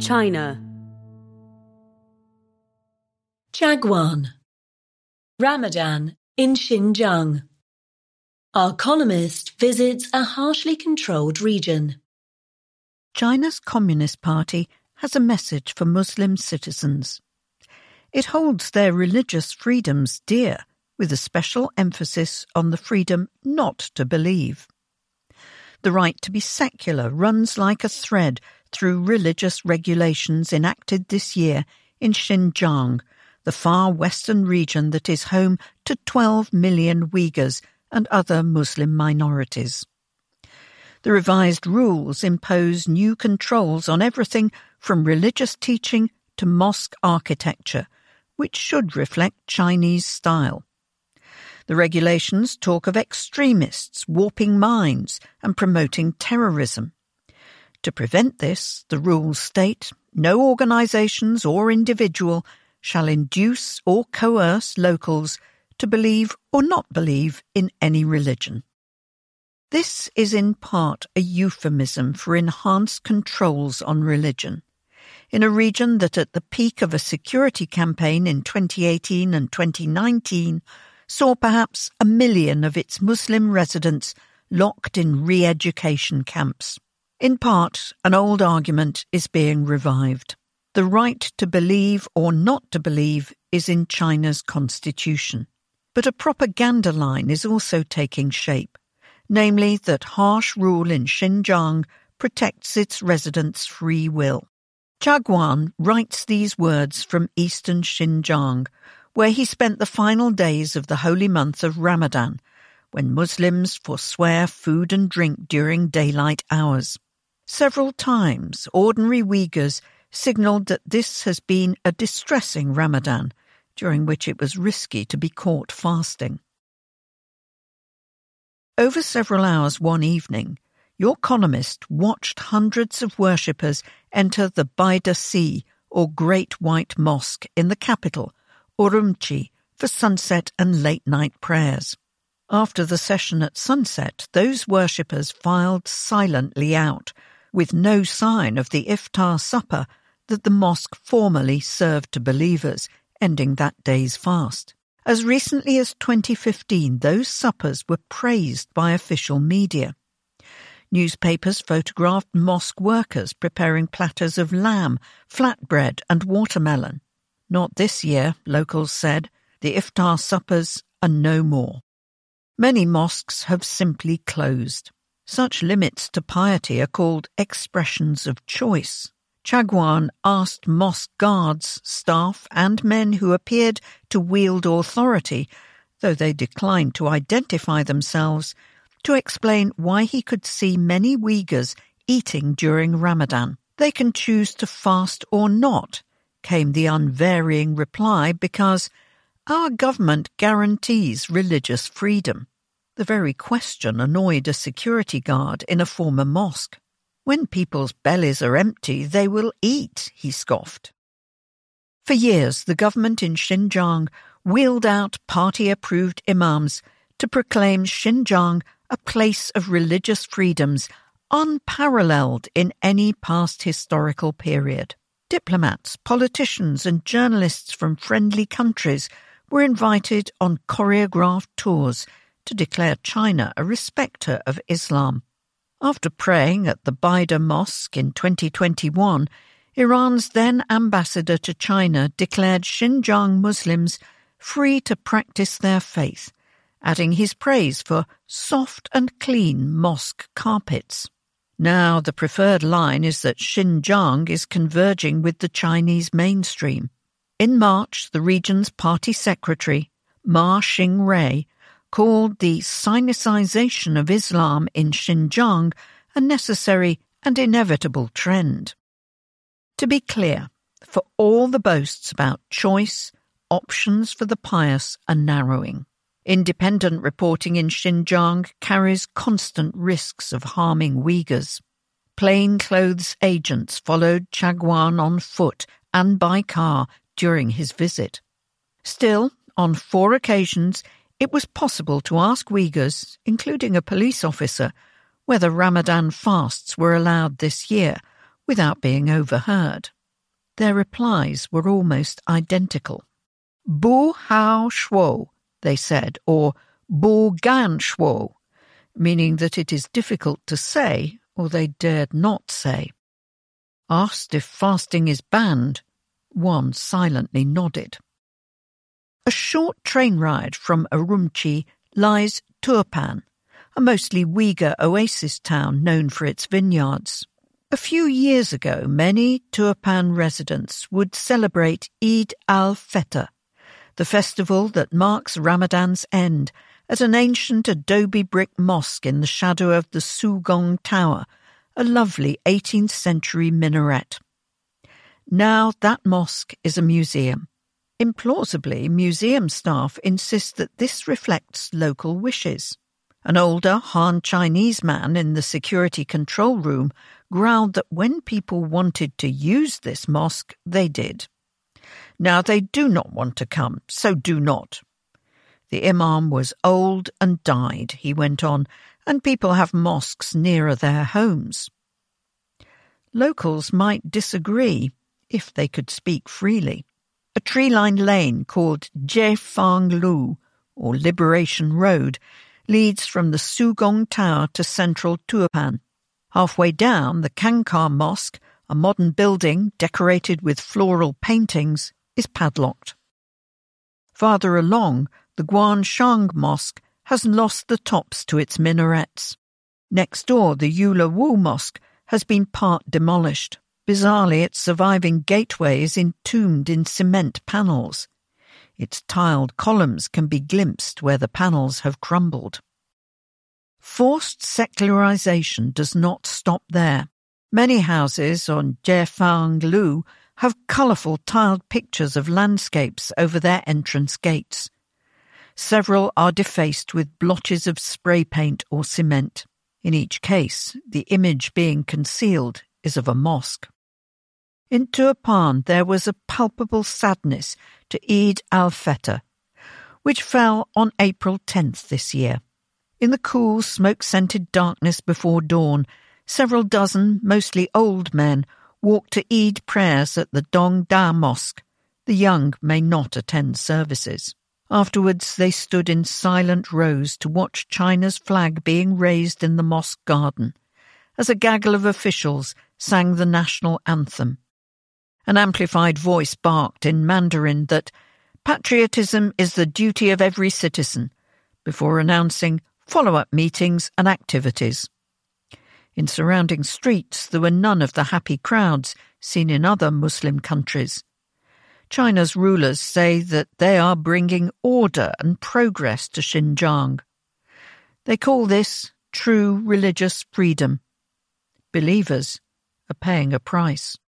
China. Chagwan. Ramadan in Xinjiang. Our columnist visits a harshly controlled region. China's Communist Party has a message for Muslim citizens. It holds their religious freedoms dear, with a special emphasis on the freedom not to believe. The right to be secular runs like a thread through religious regulations enacted this year in Xinjiang, the far western region that is home to 12 million Uyghurs and other Muslim minorities. The revised rules impose new controls on everything from religious teaching to mosque architecture, which should reflect Chinese style. The regulations talk of extremists warping minds and promoting terrorism. To prevent this, the rules state no organisations or individual shall induce or coerce locals to believe or not believe in any religion. This is in part a euphemism for enhanced controls on religion. In a region that at the peak of a security campaign in 2018 and 2019 saw perhaps 1 million of its Muslim residents locked in re-education camps. In part, an old argument is being revived. The right to believe or not to believe is in China's constitution. But a propaganda line is also taking shape, namely that harsh rule in Xinjiang protects its residents' free will. Chagwan writes these words from eastern Xinjiang, where he spent the final days of the holy month of Ramadan, when Muslims forswear food and drink during daylight hours. Several times, ordinary Uyghurs signalled that this has been a distressing Ramadan, during which it was risky to be caught fasting. Over several hours one evening, your columnist watched hundreds of worshippers enter the Baida Sea, or Great White Mosque, in the capital, Urumqi, for sunset and late-night prayers. After the session at sunset, those worshippers filed silently out, with no sign of the iftar supper that the mosque formerly served to believers, ending that day's fast. As recently as 2015, those suppers were praised by official media. Newspapers photographed mosque workers preparing platters of lamb, flatbread and watermelon. Not this year, locals said. The iftar suppers are no more. Many mosques have simply closed. Such limits to piety are called expressions of choice. Chagwan asked mosque guards, staff and men who appeared to wield authority, though they declined to identify themselves, to explain why he could see many Uyghurs eating during Ramadan. They can choose to fast or not, came the unvarying reply, because our government guarantees religious freedom. The very question annoyed a security guard in a former mosque. When people's bellies are empty, they will eat, he scoffed. For years, the government in Xinjiang wheeled out party-approved imams to proclaim Xinjiang a place of religious freedoms unparalleled in any past historical period. Diplomats, politicians and journalists from friendly countries were invited on choreographed tours to declare China a respecter of Islam. After praying at the Baida Mosque in 2021, Iran's then ambassador to China declared Xinjiang Muslims free to practice their faith, adding his praise for soft and clean mosque carpets. Now the preferred line is that Xinjiang is converging with the Chinese mainstream. In March, the region's party secretary, Ma Xingrui, called the Sinicization of Islam in Xinjiang a necessary and inevitable trend. To be clear, for all the boasts about choice, options for the pious are narrowing. Independent reporting in Xinjiang carries constant risks of harming Uyghurs. Plainclothes agents followed Chagwan on foot and by car during his visit. Still, on 4 occasions, it was possible to ask Uyghurs, including a police officer, whether Ramadan fasts were allowed this year, without being overheard. Their replies were almost identical. Bu hao shuo, they said, or bu gan shuo, meaning that it is difficult to say, or they dared not say. Asked if fasting is banned, one silently nodded. A short train ride from Urumqi lies Turpan, a mostly Uyghur oasis town known for its vineyards. A few years ago, many Turpan residents would celebrate Eid al-Fitr, the festival that marks Ramadan's end, at an ancient adobe brick mosque in the shadow of the Sugong Tower, a lovely 18th century minaret. Now that mosque is a museum. Implausibly, museum staff insist that this reflects local wishes. An older Han Chinese man in the security control room growled that when people wanted to use this mosque, they did. Now they do not want to come, so do not. The imam was old and died, he went on, and people have mosques nearer their homes. Locals might disagree, if they could speak freely. A tree-lined lane called Jiefang Lu, or Liberation Road, leads from the Sugong Tower to central Turpan. Halfway down, the Kankar Mosque, a modern building decorated with floral paintings, is padlocked. Farther along, the Guanshang Mosque has lost the tops to its minarets. Next door, the Yula Wu Mosque has been part demolished. Bizarrely, its surviving gateway is entombed in cement panels. Its tiled columns can be glimpsed where the panels have crumbled. Forced secularization does not stop there. Many houses on Jiefang Lu have colourful tiled pictures of landscapes over their entrance gates. Several are defaced with blotches of spray paint or cement. In each case, the image being concealed is of a mosque. In Turpan there was a palpable sadness to Eid al-Fitr, which fell on April 10th this year. In the cool, smoke-scented darkness before dawn, several dozen, mostly old men, walked to Eid prayers at the Dong Da Mosque. The young may not attend services. Afterwards they stood in silent rows to watch China's flag being raised in the mosque garden, as a gaggle of officials sang the national anthem. An amplified voice barked in Mandarin that patriotism is the duty of every citizen, before announcing follow-up meetings and activities. In surrounding streets there were none of the happy crowds seen in other Muslim countries. China's rulers say that they are bringing order and progress to Xinjiang. They call this true religious freedom. Believers are paying a price.